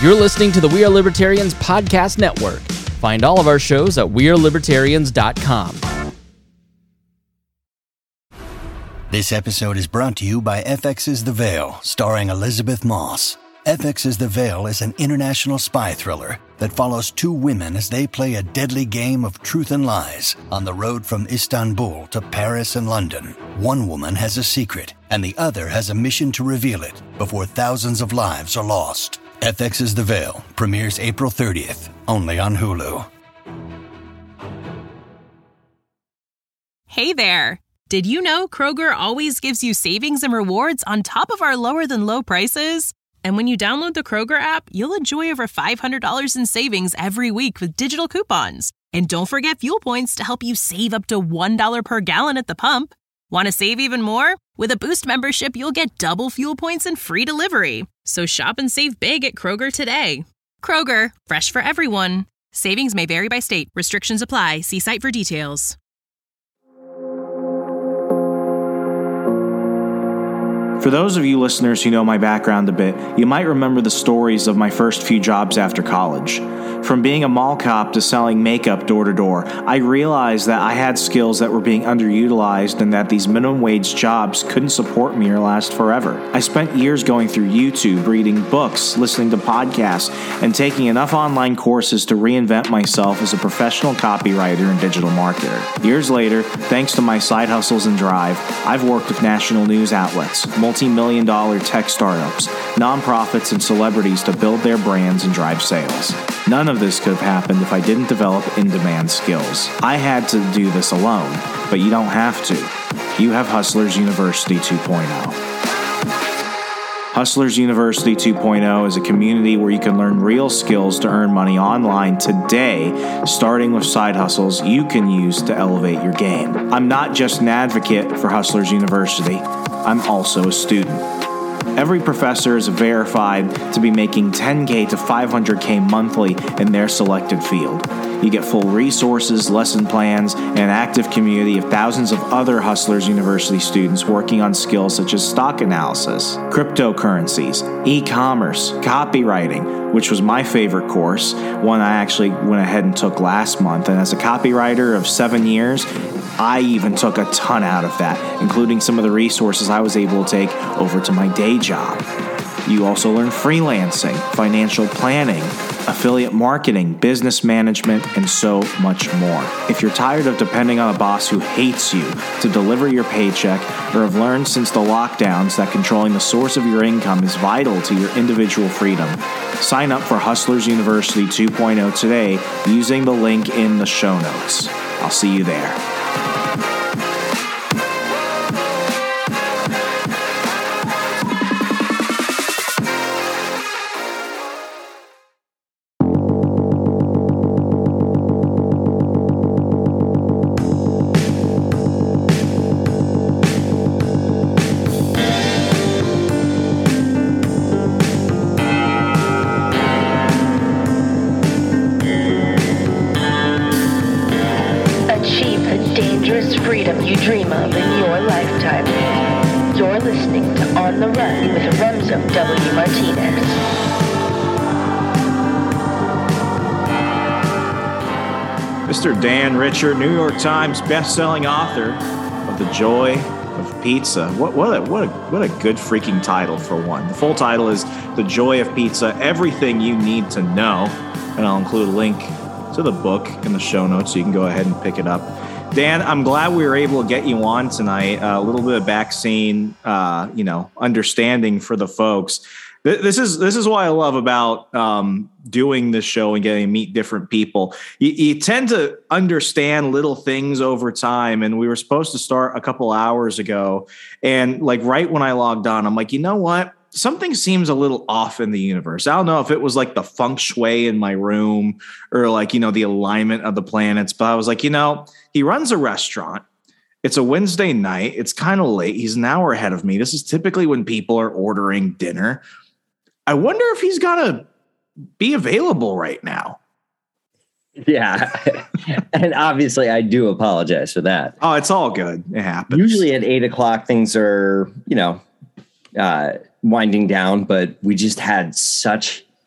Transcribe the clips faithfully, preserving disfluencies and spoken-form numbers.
You're listening to the We Are Libertarians Podcast Network. Find all of our shows at we are libertarians dot com. This episode is brought to you by F X's The Veil, starring Elizabeth Moss. F X's The Veil is an international spy thriller that follows two women as they play a deadly game of truth and lies on the road from Istanbul to Paris and London. One woman has a secret, and the other has a mission to reveal it before thousands of lives are lost. F X's The Veil premieres April thirtieth, only on Hulu. Hey there! Did you know Kroger always gives you savings and rewards on top of our lower-than-low prices? And when you download the Kroger app, you'll enjoy over five hundred dollars in savings every week with digital coupons. And don't forget fuel points to help you save up to one dollar per gallon at the pump. Want to save even more? With a Boost membership, you'll get double fuel points and free delivery. So shop and save big at Kroger today. Kroger, fresh for everyone. Savings may vary by state. Restrictions apply. See site for details. For those of you listeners who know my background a bit, you might remember the stories of my first few jobs after college. From being a mall cop to selling makeup door to door, I realized that I had skills that were being underutilized and that these minimum wage jobs couldn't support me or last forever. I spent years going through YouTube, reading books, listening to podcasts, and taking enough online courses to reinvent myself as a professional copywriter and digital marketer. Years later, thanks to my side hustles and drive, I've worked with national news outlets, multi-million dollar tech startups, nonprofits, and celebrities to build their brands and drive sales. None of this could have happened if I didn't develop in-demand skills. I had to do this alone, but you don't have to. You have Hustlers University two point oh. Hustlers University two point oh is a community where you can learn real skills to earn money online today, starting with side hustles you can use to elevate your game. I'm not just an advocate for Hustlers University, I'm also a student. Every professor is verified to be making ten K to five hundred K monthly in their selected field. You get full resources, lesson plans, and an active community of thousands of other Hustlers University students working on skills such as stock analysis, cryptocurrencies, e-commerce, copywriting, which was my favorite course, one I actually went ahead and took last month. And as a copywriter of seven years, I even took a ton out of that, including some of the resources I was able to take over to my day job. You also learn freelancing, financial planning, affiliate marketing, business management, and so much more. If you're tired of depending on a boss who hates you to deliver your paycheck, or have learned since the lockdowns that controlling the source of your income is vital to your individual freedom, sign up for Hustlers University two point oh today using the link in the show notes. I'll see you there. Mister Dan Richer, New York Times best-selling author of The Joy of Pizza. What what a, what a, what a good freaking title for one. The full title is The Joy of Pizza, Everything You Need to Know. And I'll include a link to the book in the show notes so you can go ahead and pick it up. Dan, I'm glad we were able to get you on tonight. Uh, a little bit of back scene, uh, you know, understanding for the folks. This is this is what I love about um, doing this show and getting to meet different people. You, you tend to understand little things over time. And we were supposed to start a couple hours ago. And like right when I logged on, I'm like, you know what? Something seems a little off in the universe. I don't know if it was like the feng shui in my room or like, you know, the alignment of the planets. But I was like, you know, he runs a restaurant. It's a Wednesday night. It's kind of late. He's an hour ahead of me. This is typically when people are ordering dinner. I wonder if he's got to be available right now. Yeah. And obviously I do apologize for that. Oh, it's all good. It happens. Usually at eight o'clock, things are, you know, uh, winding down, but we just had such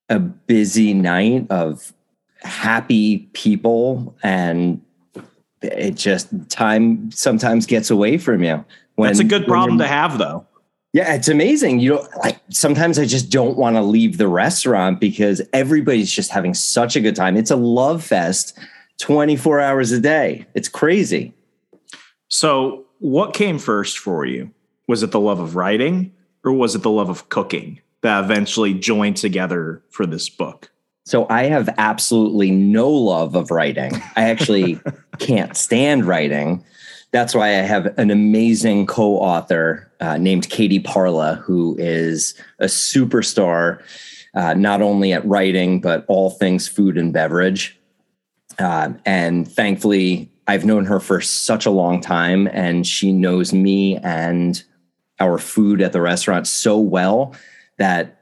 a busy night of happy people, and it just time sometimes gets away from you. When, That's a good problem to have, though. Yeah, it's amazing. You know, like sometimes I just don't want to leave the restaurant because everybody's just having such a good time. It's a love fest twenty-four hours a day. It's crazy. So what came first for you? Was it the love of writing or was it the love of cooking that eventually joined together for this book? So I have absolutely no love of writing. I actually can't stand writing. That's why I have an amazing co-author uh, named Katie Parla, who is a superstar, uh, not only at writing, but all things food and beverage. Uh, and thankfully, I've known her for such a long time, and she knows me and our food at the restaurant so well that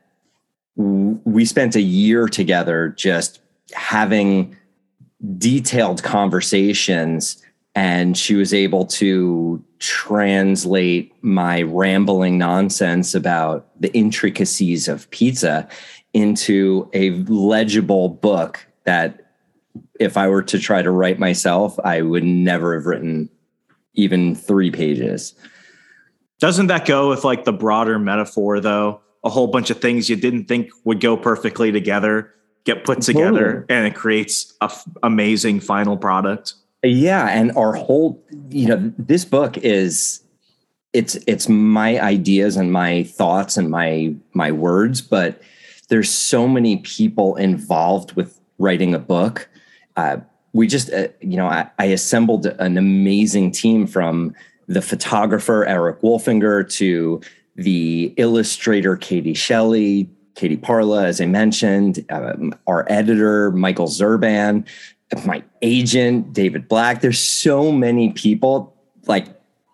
w- we spent a year together just having detailed conversations, and she was able to translate my rambling nonsense about the intricacies of pizza into a legible book that if I were to try to write myself, I would never have written even three pages. Doesn't that go with like the broader metaphor, though? A whole bunch of things you didn't think would go perfectly together get put together, totally. And it creates an f- amazing final product. Yeah. And our whole, you know, this book is, it's, it's my ideas and my thoughts and my, my words, but there's so many people involved with writing a book. Uh, we just, uh, you know, I, I assembled an amazing team from the photographer, Eric Wolfinger, to the illustrator, Katie Shelley, Katie Parla, as I mentioned, um, our editor, Michael Zurban, my agent, David Black. There's so many people. Like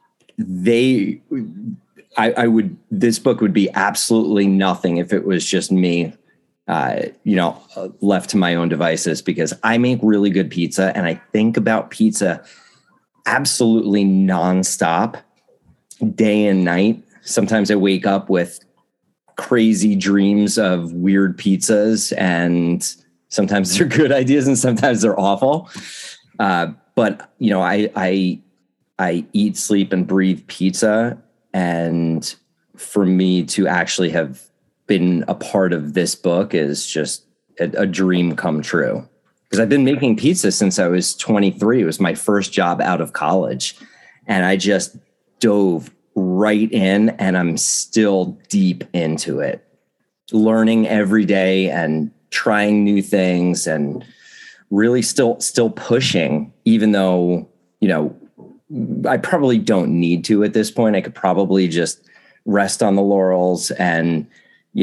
they, I, I would, this book would be absolutely nothing if it was just me, uh, you know, left to my own devices, because I make really good pizza and I think about pizza absolutely nonstop, day and night. Sometimes I wake up with crazy dreams of weird pizzas, and sometimes they're good ideas and sometimes they're awful. Uh, but you know, I, I, I eat, sleep, and breathe pizza. And for me to actually have been a part of this book is just a, a dream come true. Because I've been making pizza since I was twenty-three. It was my first job out of college. And I just dove right in, and I'm still deep into it, learning every day and trying new things and really still, still pushing, even though, you know, I probably don't need to at this point. I could probably just rest on the laurels and, you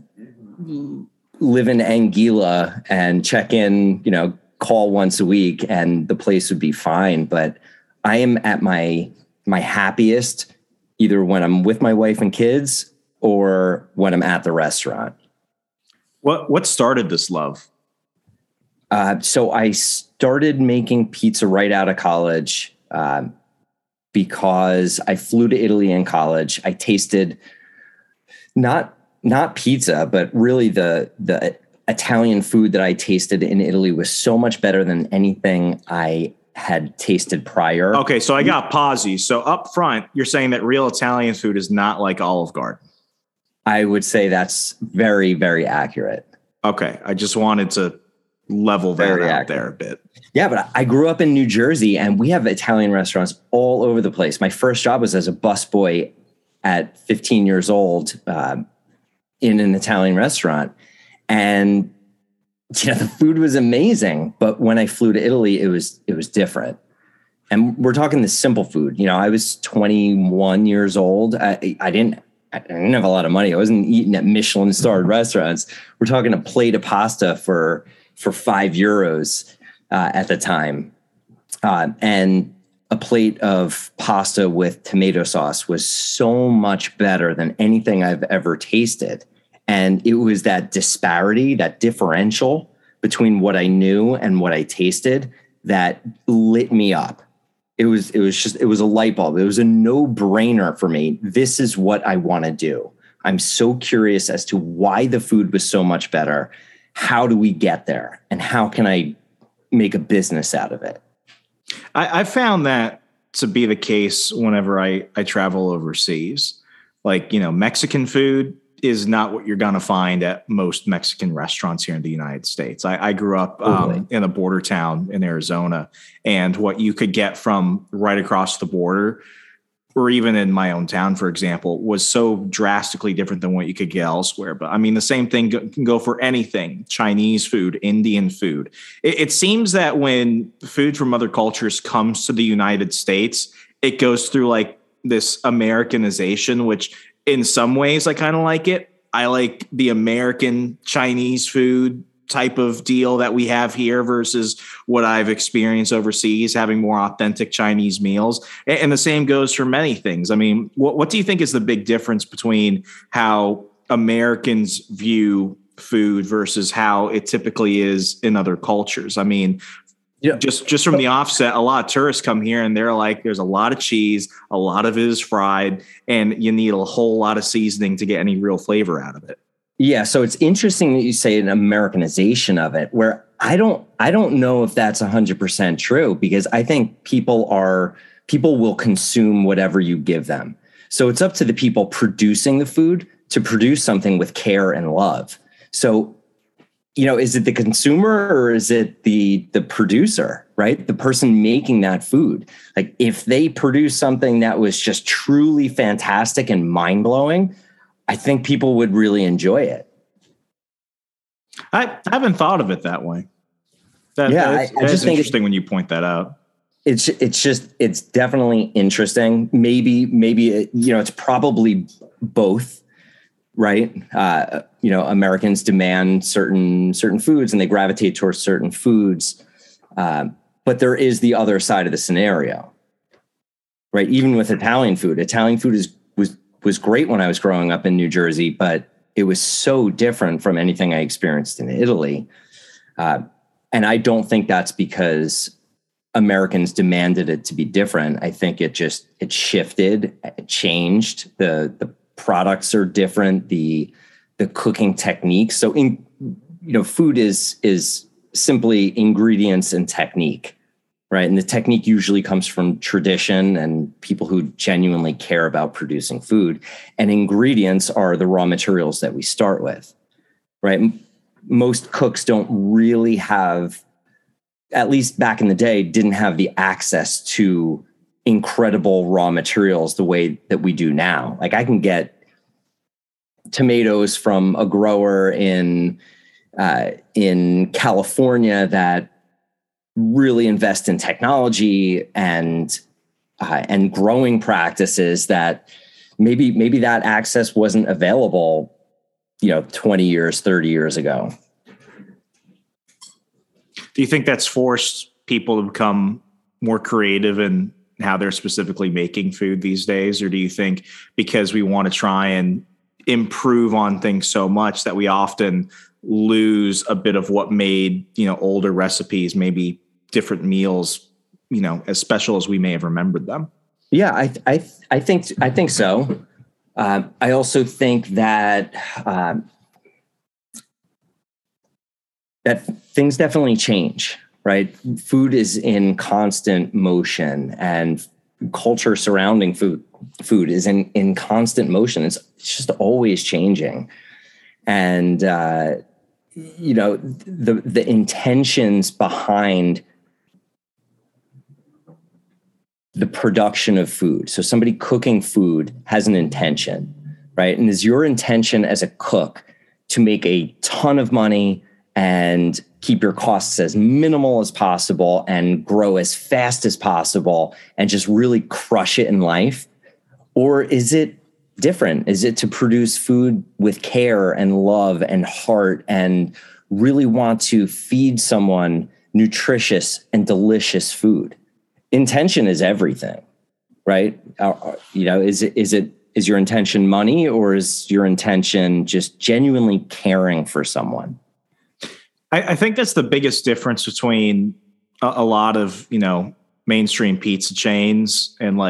know, live in Anguilla and check in, you know, call once a week and the place would be fine. But I am at my, my happiest either when I'm with my wife and kids or when I'm at the restaurant. What, what started this love? Uh, so I started making pizza right out of college uh, because I flew to Italy in college. I tasted not not pizza, but really the the Italian food that I tasted in Italy was so much better than anything I had tasted prior. Okay, so I got pausey. So up front, you're saying that real Italian food is not like Olive Garden. I would say that's very, very accurate. Okay, I just wanted to level that very out accurate. There a bit. Yeah, but I grew up in New Jersey, and we have Italian restaurants all over the place. My first job was as a busboy at fifteen years old uh, in an Italian restaurant. And you know, the food was amazing. But when I flew to Italy, it was it was different. And we're talking the simple food. You know, I was twenty-one years old. I, I didn't I didn't have a lot of money. I wasn't eating at Michelin starred restaurants. We're talking a plate of pasta for for five euros uh, at the time. Uh, and a plate of pasta with tomato sauce was so much better than anything I've ever tasted. And it was that disparity, that differential between what I knew and what I tasted that lit me up. It was, it was just, it was a light bulb. It was a no-brainer for me. This is what I want to do. I'm so curious as to why the food was so much better. How do we get there? And how can I make a business out of it? I, I found that to be the case whenever I, I travel overseas. Like, you know, Mexican food is not what you're going to find at most Mexican restaurants here in the United States. I, I grew up um, oh, in a border town in Arizona, and what you could get from right across the border, or even in my own town, for example, was so drastically different than what you could get elsewhere. But I mean, the same thing can go for anything: Chinese food, Indian food. It, it seems that when food from other cultures comes to the United States, it goes through like this Americanization, which in some ways I kind of like it. I like the American Chinese food type of deal that we have here versus what I've experienced overseas, having more authentic Chinese meals. And the same goes for many things. I mean, what, what do you think is the big difference between how Americans view food versus how it typically is in other cultures? I mean, yeah. Just just from the offset, a lot of tourists come here and they're like, there's a lot of cheese, a lot of it is fried, and you need a whole lot of seasoning to get any real flavor out of it. Yeah, so it's interesting that you say an Americanization of it, where I don't I don't know if that's one hundred percent true, because I think people are people will consume whatever you give them. So it's up to the people producing the food to produce something with care and love. So, you know, is it the consumer or is it the the producer, right? The person making that food. Like if they produce something that was just truly fantastic and mind-blowing, I think people would really enjoy it. I, I haven't thought of it that way. That, yeah, that's, I, I just think interesting when you point that out. It's it's just it's definitely interesting. Maybe maybe you know it's probably both, right? Uh, you know, Americans demand certain certain foods and they gravitate towards certain foods, um, but there is the other side of the scenario, right? Even with Italian food, Italian food is was was great when I was growing up in New Jersey, but it was so different from anything I experienced in Italy, uh, and I don't think that's because Americans demanded it to be different. I think it just it shifted, it changed. The the products are different. The the cooking techniques. So in you know, food is is simply ingredients and technique, right? And the technique usually comes from tradition and people who genuinely care about producing food. And ingredients are the raw materials that we start with, right? Most cooks don't really have, at least back in the day, didn't have the access to incredible raw materials the way that we do now. Like I can get tomatoes from a grower in uh, in California that really invest in technology and uh, and growing practices that maybe maybe that access wasn't available, you know, twenty years, thirty years ago. Do you think that's forced people to become more creative in how they're specifically making food these days? Or do you think because we want to try and improve on things so much that we often lose a bit of what made, you know, older recipes, maybe different meals, you know, as special as we may have remembered them? Yeah, I I I think I think so. Uh, I also think that um, that things definitely change, right? Food is in constant motion, and culture surrounding food food is in, in constant motion. It's, it's just always changing. And, uh, you know, the, the intentions behind the production of food. So somebody cooking food has an intention, right? And is your intention as a cook to make a ton of money and keep your costs as minimal as possible and grow as fast as possible and just really crush it in life? Or is it different? Is it to produce food with care and love and heart and really want to feed someone nutritious and delicious food? Intention is everything, right? Uh, you know, is it, is it, is your intention money, or is your intention just genuinely caring for someone? I, I think that's the biggest difference between a, a lot of, you know, mainstream pizza chains and like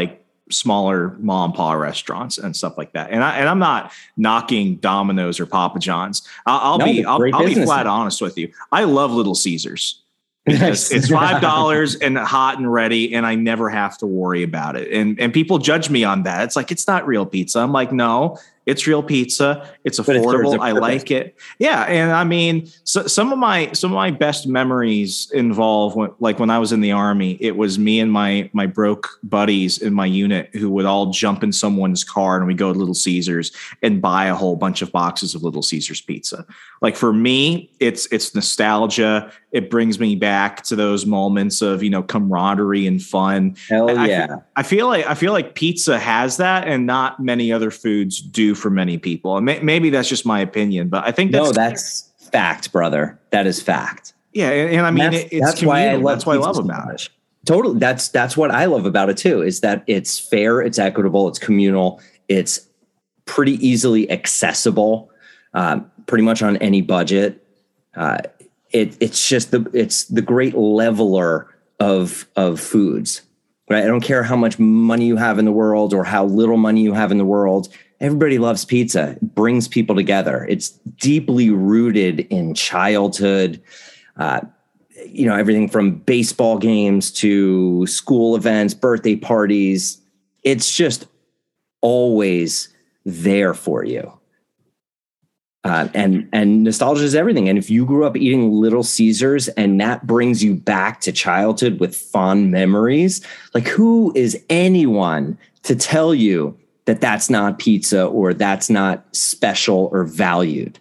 smaller mom and pop restaurants and stuff like that. And I, and I'm not knocking Domino's or Papa John's. I'll, I'll no, be, I'll, I'll be flat man. honest with you. I love Little Caesars because it's five dollars and hot and ready, and I never have to worry about it. And, and people judge me on that. It's like, it's not real pizza. I'm like, no, it's real pizza. It's affordable. I like it. Yeah. And I mean, so, some of my, some of my best memories involve when, like when I was in the Army, it was me and my, my broke buddies in my unit who would all jump in someone's car and we go to Little Caesars and buy a whole bunch of boxes of Little Caesars pizza. Like for me, it's, it's nostalgia. It brings me back to those moments of, you know, camaraderie and fun. Hell I, yeah. I feel like, I feel like pizza has that and not many other foods do for many people. And may, maybe that's just my opinion, but I think that's, no, that's fact, brother. That is fact. Yeah. And, and I mean, that's, it, it's that's why I love, that's what I love about so it. Totally. That's, that's what I love about it too, is that it's fair, it's equitable, it's communal, it's pretty easily accessible, um, pretty much on any budget. Uh, it, it's just the, it's the great leveler of, of foods, right? I don't care how much money you have in the world or how little money you have in the world. Everybody loves pizza. It brings people together. It's deeply rooted in childhood, uh, you know, everything from baseball games to school events, birthday parties. It's just always there for you. Uh, and, and nostalgia is everything. And if you grew up eating Little Caesars and that brings you back to childhood with fond memories, like who is anyone to tell you that that's not pizza or that's not special or valued?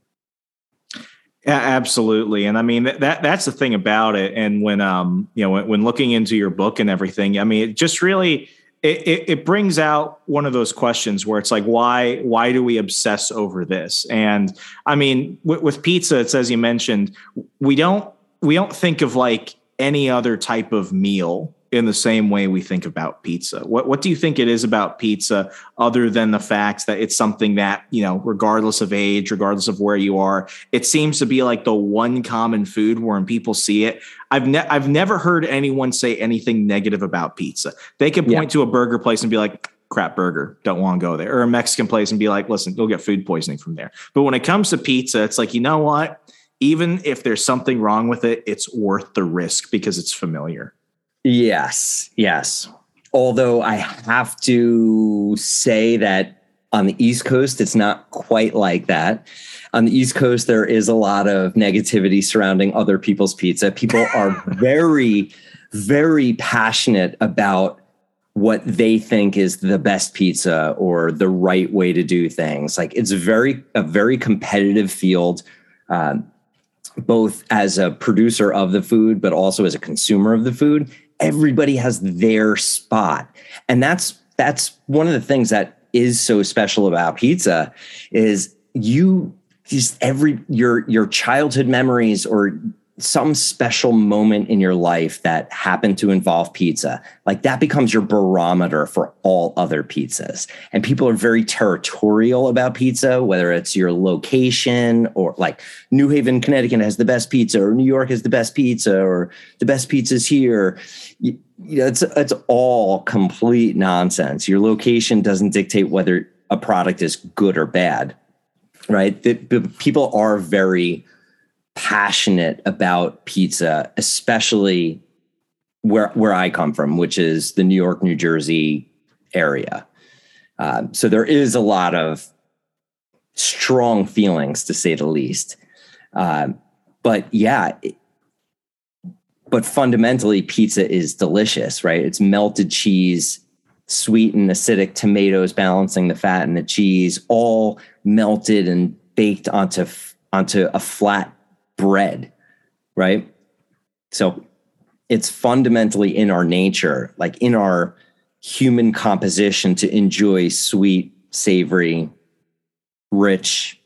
Yeah, absolutely. And I mean, that, that that's the thing about it. And when, um, you know, when, when looking into your book and everything, I mean, it just really, it, it, it brings out one of those questions where it's like, why, why do we obsess over this? And I mean, with, with pizza, it's, as you mentioned, we don't, we don't think of like any other type of meal in the same way we think about pizza. What what do you think it is about pizza other than the fact that it's something that, you know, regardless of age, regardless of where you are, it seems to be like the one common food where when people see it, I've ne- I've never heard anyone say anything negative about pizza. They can point yeah. to a burger place and be like, crap burger, don't want to go there. Or a Mexican place and be like, listen, you'll get food poisoning from there. But when it comes to pizza, it's like, you know what? Even if there's something wrong with it, it's worth the risk because it's familiar. Yes, yes. Although I have to say that on the East Coast, it's not quite like that. On the East Coast, there is a lot of negativity surrounding other people's pizza. People are very, very passionate about what they think is the best pizza or the right way to do things. Like it's very, a very competitive field, um, both as a producer of the food, but also as a consumer of the food. Everybody has their spot. And that's, that's one of the things that is so special about pizza is you just every, your, your childhood memories or some special moment in your life that happened to involve pizza, like that becomes your barometer for all other pizzas. And people are very territorial about pizza, whether it's your location or like New Haven, Connecticut has the best pizza, or New York has the best pizza, or the best pizza's here. You, you know, it's, it's all complete nonsense. Your location doesn't dictate whether a product is good or bad, right? The, the people are very passionate about pizza, especially where where I come from, which is the New York, New Jersey area. Um, so there is a lot of strong feelings, to say the least. Um, but yeah, it, but fundamentally, pizza is delicious, right? It's melted cheese, sweet and acidic tomatoes balancing the fat and the cheese, all melted and baked onto onto a flat bread, right? So it's fundamentally in our nature, like in our human composition, to enjoy sweet, savory, rich,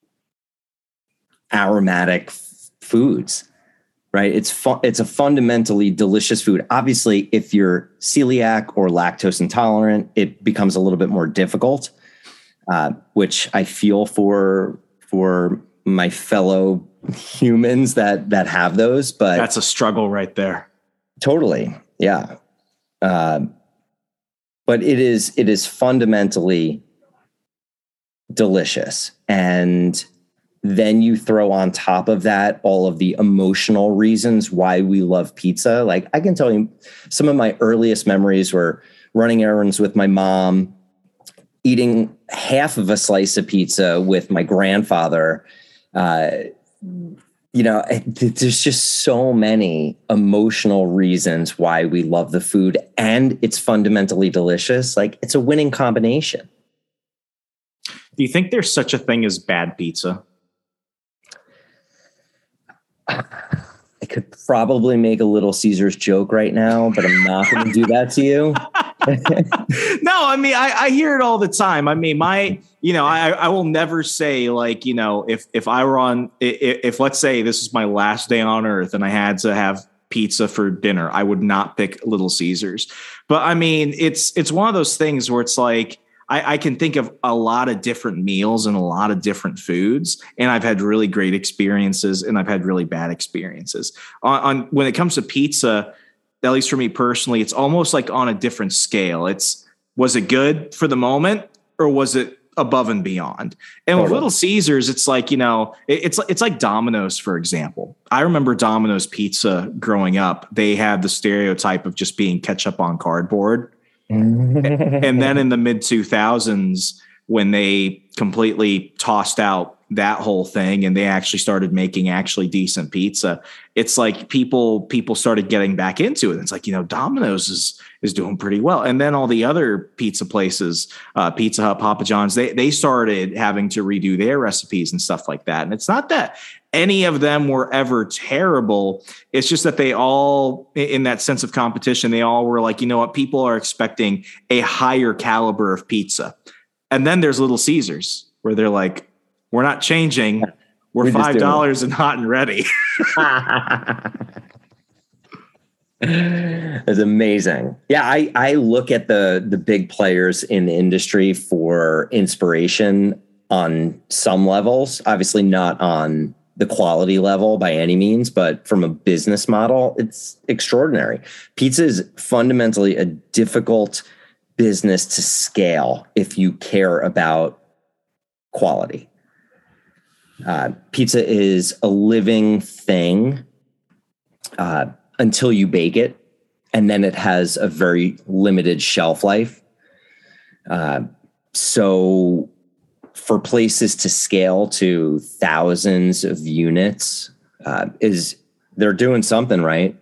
aromatic f- foods, right? It's fu- it's a fundamentally delicious food. Obviously, if you're celiac or lactose intolerant, it becomes a little bit more difficult, uh, which I feel for for my fellow humans that that have those. But that's a struggle right there. Totally, yeah. Uh, but it is it is fundamentally delicious. And then you throw on top of that all of the emotional reasons why we love pizza. Like, I can tell you some of my earliest memories were running errands with my mom, eating half of a slice of pizza with my grandfather. Uh, you know, there's just so many emotional reasons why we love the food, and it's fundamentally delicious. Like, it's a winning combination. Do you think there's such a thing as bad pizza? I could probably make a Little Caesars joke right now, but I'm not going to do that to you. No, I mean, I, I hear it all the time. I mean, my, you know, I, I will never say, like, you know, if, if I were on, if, if let's say this is my last day on earth and I had to have pizza for dinner, I would not pick Little Caesars. But I mean, it's, it's one of those things where it's like, I, I can think of a lot of different meals and a lot of different foods, and I've had really great experiences and I've had really bad experiences. On, on when it comes to pizza, at least for me personally, it's almost like on a different scale. It's, was it good for the moment, or was it above and beyond? And with Little Caesars, it's like, you know, it, it's it's like Domino's, for example. I remember Domino's pizza growing up. They had the stereotype of just being ketchup on cardboard. And then in the mid two thousands, when they completely tossed out that whole thing and they actually started making actually decent pizza, it's like people people started getting back into it. It's like, you know, Domino's is is doing pretty well. And then all the other pizza places, uh, Pizza Hut, Papa John's, they they started having to redo their recipes and stuff like that. And it's not that any of them were ever terrible. It's just that they all, in that sense of competition, they all were like, you know what, people are expecting a higher caliber of pizza. And then there's Little Caesars, where they're like, we're not changing. We're, we're five dollars and hot and ready. It's amazing. Yeah, I, I look at the the big players in the industry for inspiration on some levels, obviously not on the quality level by any means, but from a business model, it's extraordinary. Pizza is fundamentally a difficult business to scale if you care about quality. Uh, pizza is a living thing uh, until you bake it, and then it has a very limited shelf life. Uh, so for places to scale to thousands of units, uh, is they're doing something right.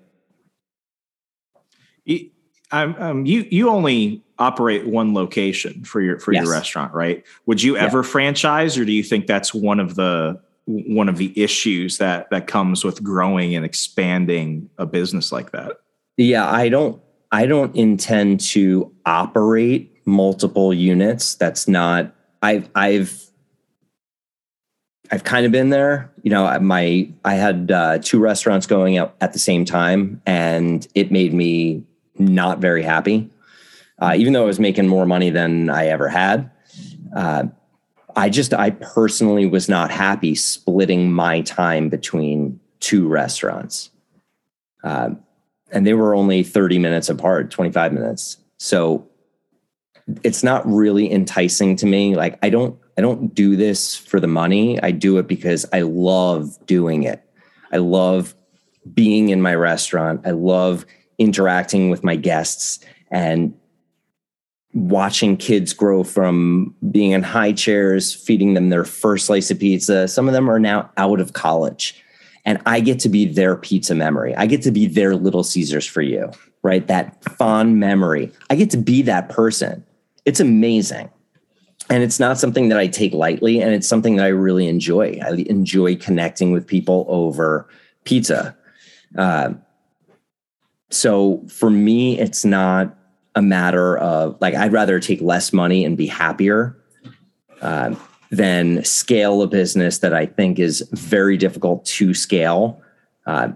You, um, you you only operate one location for your for yes. your restaurant, right? Would you ever yeah. franchise, or do you think that's one of the one of the issues that that comes with growing and expanding a business like that? Yeah, I don't I don't intend to operate multiple units. That's not I've I've I've kind of been there. You know, my I had uh, two restaurants going out at the same time, and it made me not very happy. Uh, even though I was making more money than I ever had, uh, I just, I personally was not happy splitting my time between two restaurants. Uh, and they were only thirty minutes apart, twenty-five minutes. So it's not really enticing to me. Like, I don't, I don't do this for the money. I do it because I love doing it. I love being in my restaurant. I love interacting with my guests and watching kids grow from being in high chairs, feeding them their first slice of pizza. Some of them are now out of college, and I get to be their pizza memory. I get to be their Little Caesars for you, right? That fond memory. I get to be that person. It's amazing. And it's not something that I take lightly, and it's something that I really enjoy. I enjoy connecting with people over pizza. Uh, so for me, it's not a matter of, like, I'd rather take less money and be happier uh, than scale a business that I think is very difficult to scale. Uh,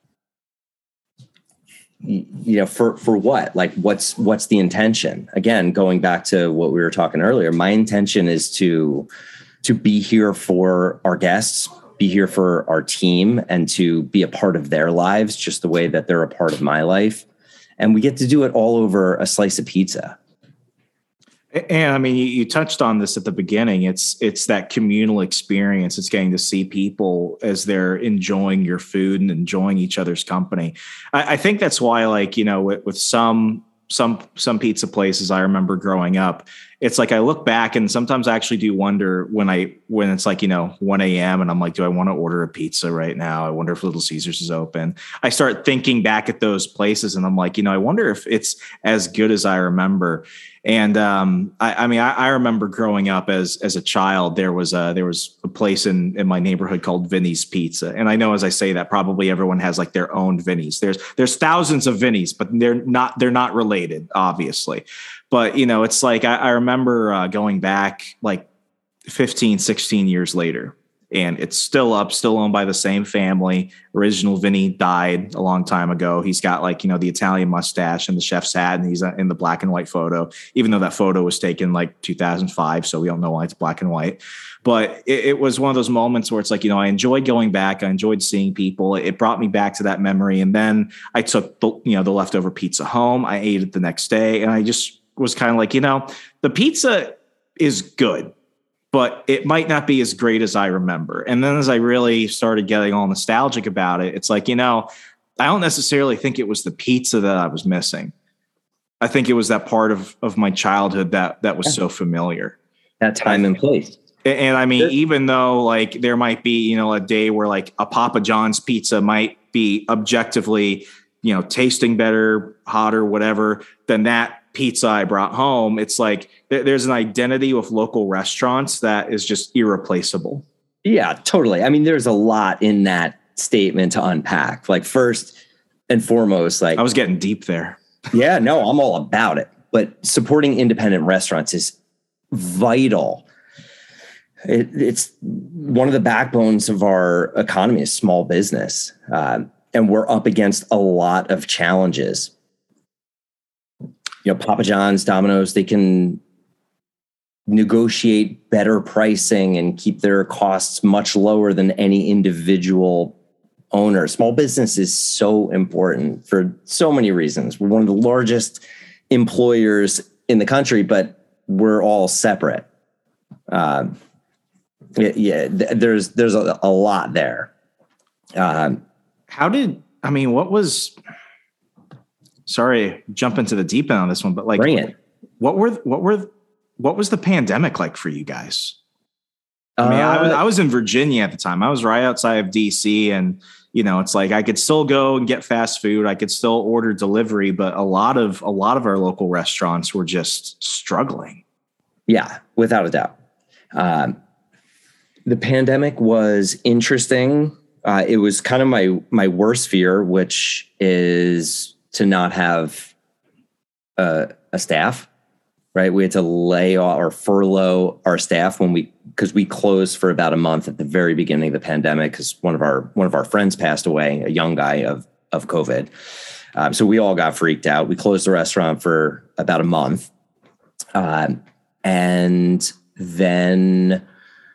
you know, for, for what? Like, what's, what's the intention? Again, going back to what we were talking earlier, my intention is to, to be here for our guests, be here for our team, and to be a part of their lives, just the way that they're a part of my life. And we get to do it all over a slice of pizza. And I mean, you, you touched on this at the beginning. It's it's that communal experience. It's getting to see people as they're enjoying your food and enjoying each other's company. I, I think that's why, like, you know, with, with some some some pizza places I remember growing up, it's like I look back and sometimes I actually do wonder when I when it's like, you know, one a.m. and I'm like, do I want to order a pizza right now? I wonder if Little Caesars is open. I start thinking back at those places and I'm like, you know, I wonder if it's as good as I remember. And um, I, I mean, I, I remember growing up as as a child, there was a there was a place in, in my neighborhood called Vinny's Pizza. And I know as I say that, probably everyone has like their own Vinny's. There's there's thousands of Vinny's, but they're not they're not related, obviously. But, you know, it's like I, I remember uh, going back like fifteen, sixteen years later. And it's still up, still owned by the same family. Original Vinny died a long time ago. He's got like, you know, the Italian mustache and the chef's hat, and he's in the black and white photo, even though that photo was taken like two thousand five. So we don't know why it's black and white. But it, it was one of those moments where it's like, you know, I enjoyed going back. I enjoyed seeing people. It brought me back to that memory. And then I took the, you know, the leftover pizza home. I ate it the next day. And I just was kind of like, you know, the pizza is good, but it might not be as great as I remember. And then as I really started getting all nostalgic about it, it's like, you know, I don't necessarily think it was the pizza that I was missing. I think it was that part of, of my childhood that, that was so familiar. That time and place. And, and I mean, even though like there might be, you know, a day where like a Papa John's pizza might be objectively, you know, tasting better, hotter, whatever, than that pizza I brought home, it's like th- there's an identity with local restaurants that is just irreplaceable. Yeah, totally. I mean, there's a lot in that statement to unpack. Like first and foremost, like I was getting deep there. Yeah, no, I'm all about it. But supporting independent restaurants is vital. It, it's one of the backbones of our economy is small business. Uh, and we're up against a lot of challenges. You know, Papa John's, Domino's, they can negotiate better pricing and keep their costs much lower than any individual owner. Small business is so important for so many reasons. We're one of the largest employers in the country, but we're all separate. Uh, yeah, yeah, there's there's a, a lot there. Um, How did, I mean, what was... Sorry, jump into the deep end on this one, but like, bring it. What were what were what was the pandemic like for you guys? I mean, uh, I was I was in Virginia at the time. I was right outside of D C, and you know, it's like I could still go and get fast food. I could still order delivery, but a lot of a lot of our local restaurants were just struggling. Yeah, without a doubt. Um, the pandemic was interesting. Uh, it was kind of my my worst fear, which is to not have uh, a staff, right? We had to lay off or furlough our staff when we, because we closed for about a month at the very beginning of the pandemic, because one of our one of our friends passed away, a young guy of of COVID. Um, so we all got freaked out. We closed the restaurant for about a month, um, and then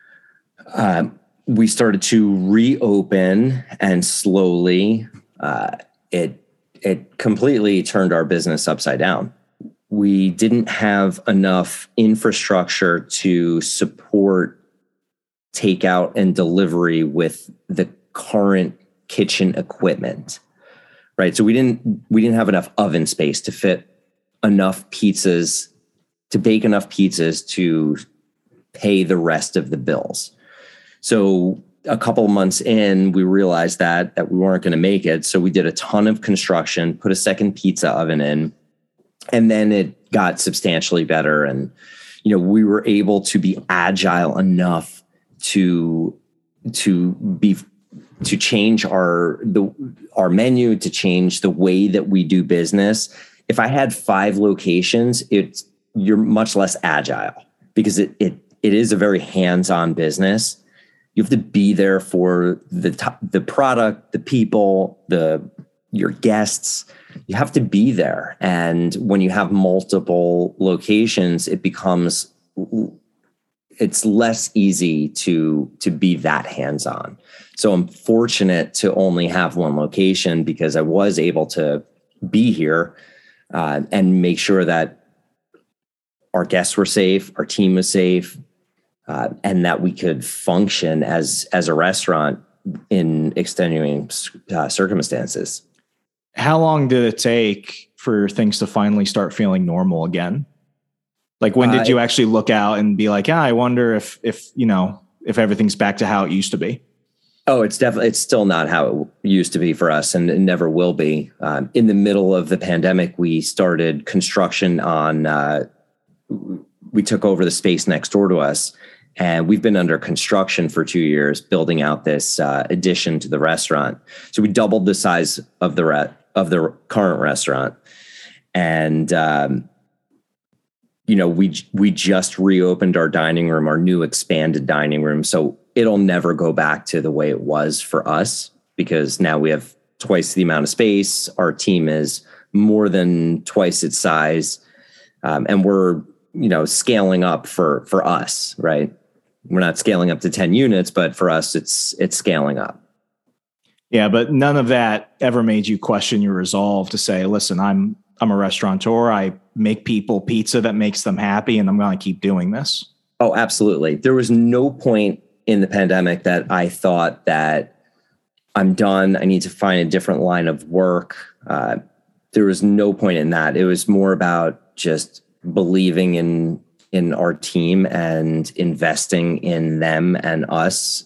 um, we started to reopen, and slowly uh, it. It completely turned our business upside down. We didn't have enough infrastructure to support takeout and delivery with the current kitchen equipment, right? So we didn't we didn't have enough oven space to fit enough pizzas, to bake enough pizzas to pay the rest of the bills. So a couple of months in, we realized that that we weren't going to make it. So we did a ton of construction, put a second pizza oven in, and then it got substantially better. And, you know, we were able to be agile enough to, to be, to change our, the, our menu, to change the way that we do business. If I had five locations, it's, you're much less agile because it, it, it is a very hands-on business. You have to be there for the the product, the people, the your guests. You have to be there. And when you have multiple locations, it becomes it's less easy to to be that hands-on. So I'm fortunate to only have one location because I was able to be here uh, and make sure that our guests were safe, our team was safe, uh, and that we could function as as a restaurant in extenuating uh, circumstances. How long did it take for things to finally start feeling normal again? Like, when did uh, you actually look out and be like, yeah, I wonder if, if, you know, if everything's back to how it used to be? Oh, it's definitely, it's still not how it used to be for us, and it never will be. Um, in the middle of the pandemic, we started construction on, uh, we took over the space next door to us, and we've been under construction for two years, building out this uh, addition to the restaurant. So we doubled the size of the re- of the current restaurant. And, um, you know, we we just reopened our dining room, our new expanded dining room. So it'll never go back to the way it was for us, because now we have twice the amount of space. Our team is more than twice its size. Um, and we're, you know, scaling up for, for us, right? We're not scaling up to ten units, but for us, it's, it's scaling up. Yeah. But none of that ever made you question your resolve to say, listen, I'm, I'm a restaurateur. I make people pizza that makes them happy, and I'm going to keep doing this. Oh, absolutely. There was no point in the pandemic that I thought that I'm done, I need to find a different line of work. Uh, there was no point in that. It was more about just believing in, in our team and investing in them and us.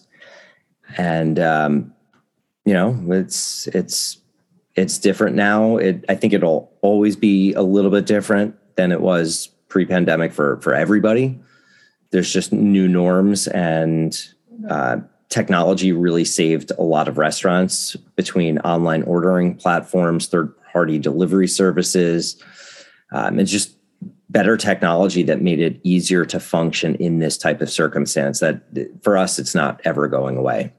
And, um, you know, it's, it's, it's different now. It, I think it'll always be a little bit different than it was pre-pandemic for, for everybody. There's just new norms, and uh, technology really saved a lot of restaurants between online ordering platforms, third-party delivery services. Um, it's just better technology that made it easier to function in this type of circumstance that for us, it's not ever going away.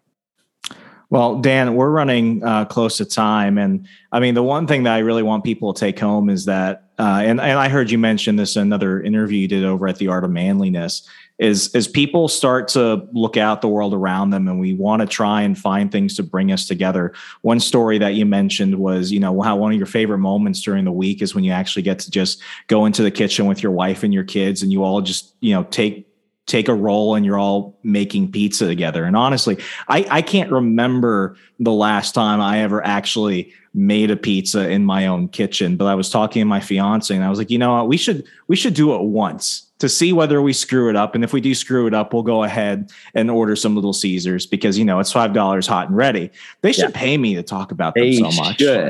Well, Dan, we're running uh, close to time. And I mean, the one thing that I really want people to take home is that, uh, and, and I heard you mention this in another interview you did over at The Art of Manliness, is as people start to look out the world around them and we want to try and find things to bring us together. One story that you mentioned was, you know, how one of your favorite moments during the week is when you actually get to just go into the kitchen with your wife and your kids, and you all just, you know, take take a roll and you're all making pizza together. And honestly, I, I can't remember the last time I ever actually made a pizza in my own kitchen, but I was talking to my fiance and I was like, you know what, we should, we should do it once to see whether we screw it up. And if we do screw it up, we'll go ahead and order some Little Caesars, because, you know, it's five dollars hot and ready. They should yeah. pay me to talk about them they so much. Should.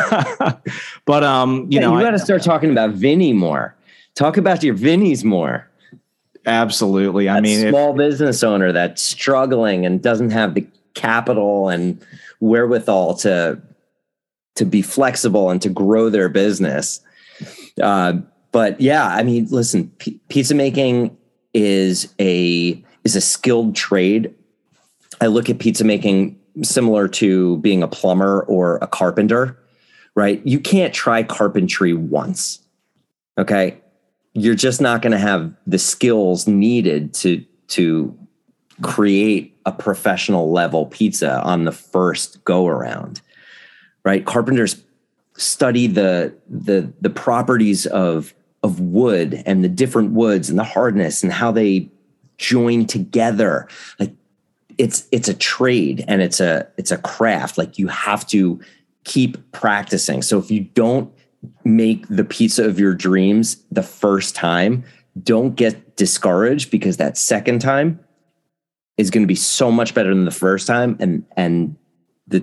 But, um, you yeah, know, you got to start talking about Vinny more. Talk about your Vinnies more. Absolutely. I that mean, small if, business owner that's struggling and doesn't have the capital and wherewithal to, to be flexible and to grow their business. Uh, but yeah, I mean, listen, p- pizza making is a, is a skilled trade. I look at pizza making similar to being a plumber or a carpenter, right? You can't try carpentry once. Okay. You're just not going to have the skills needed to, to create a professional level pizza on the first go around, right? Carpenters study the, the, the properties of, of wood and the different woods and the hardness and how they join together. Like it's, it's a trade and it's a, it's a craft. Like you have to keep practicing. So if you don't make the pizza of your dreams the first time, don't get discouraged, because that second time is going to be so much better than the first time. And, and the,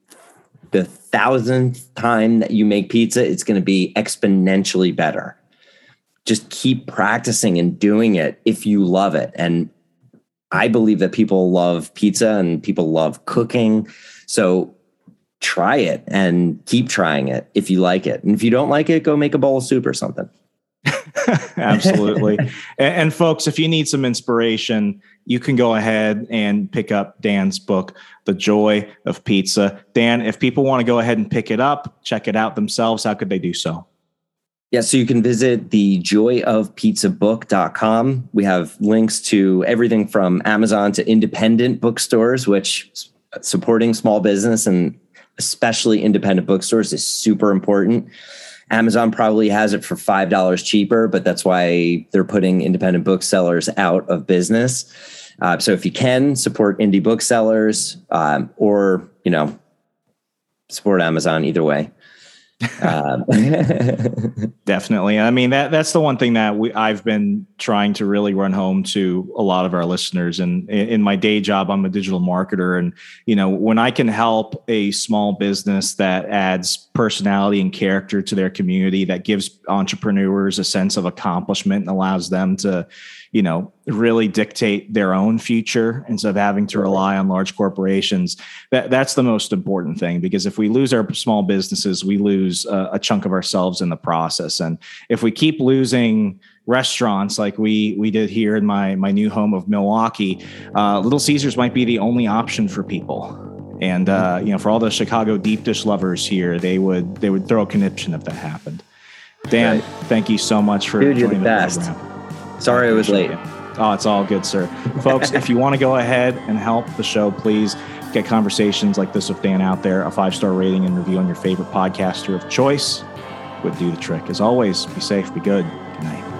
the thousandth time that you make pizza, it's going to be exponentially better. Just keep practicing and doing it if you love it. And I believe that people love pizza and people love cooking. So try it and keep trying it if you like it. And if you don't like it, go make a bowl of soup or something. Absolutely. and, and folks, if you need some inspiration, you can go ahead and pick up Dan's book, The Joy of Pizza. Dan, if people want to go ahead and pick it up, check it out themselves, how could they do so? Yeah, so you can visit the joy of pizza book dot com. We have links to everything from Amazon to independent bookstores, which supporting small business and especially independent bookstores is super important. Amazon probably has it for five dollars cheaper, but that's why they're putting independent booksellers out of business. Uh, so if you can support indie booksellers, um, or, you know, support Amazon, either way. Um, Definitely. I mean, that that's the one thing that we, I've been trying to really run home to a lot of our listeners. And in, in my day job, I'm a digital marketer. And, you know, when I can help a small business that adds personality and character to their community, that gives entrepreneurs a sense of accomplishment and allows them to, you know, really dictate their own future instead of having to rely on large corporations. That that's the most important thing, because if we lose our small businesses, we lose a, a chunk of ourselves in the process. And if we keep losing restaurants like we we did here in my my new home of Milwaukee, uh, Little Caesars might be the only option for people. And uh, you know, for all the Chicago deep dish lovers here, they would they would throw a conniption if that happened. Dan, right. Thank you so much for Dude, joining you're the, the best. program. Sorry it was late. It. Oh, it's all good, sir. Folks, if you want to go ahead and help the show, please get conversations like this with Dan out there. A five-star rating and review on your favorite podcaster of choice would do the trick. As always, be safe, be good. Good night.